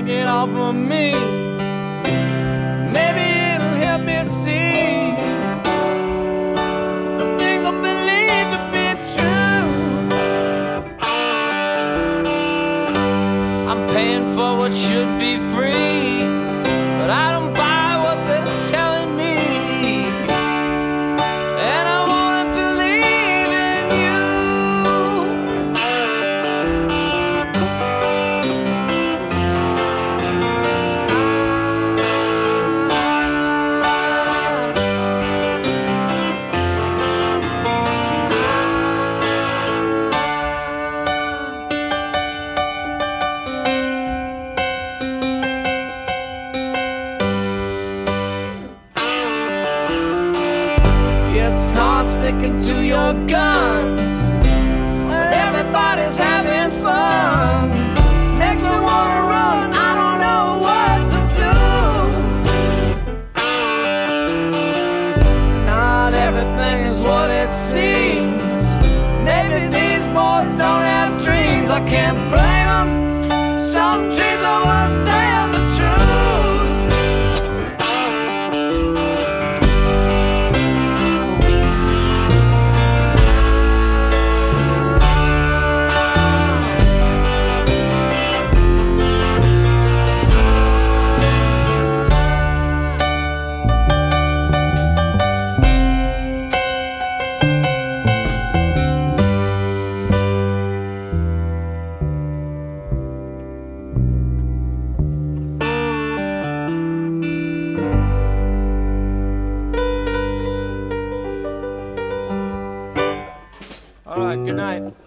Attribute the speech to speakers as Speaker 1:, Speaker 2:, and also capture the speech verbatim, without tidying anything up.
Speaker 1: take it off of me. Maybe it'll help me see the things I believe to be true. I'm paying for what should be free, but I don't buy what they're telling me. And I wanna believe in you. It's hard sticking to your guns when everybody's having fun. Makes me wanna run, I don't know what to do. Not everything is what it seems. Maybe these boys don't have dreams. I can't blame them. Some dreams are worth staying.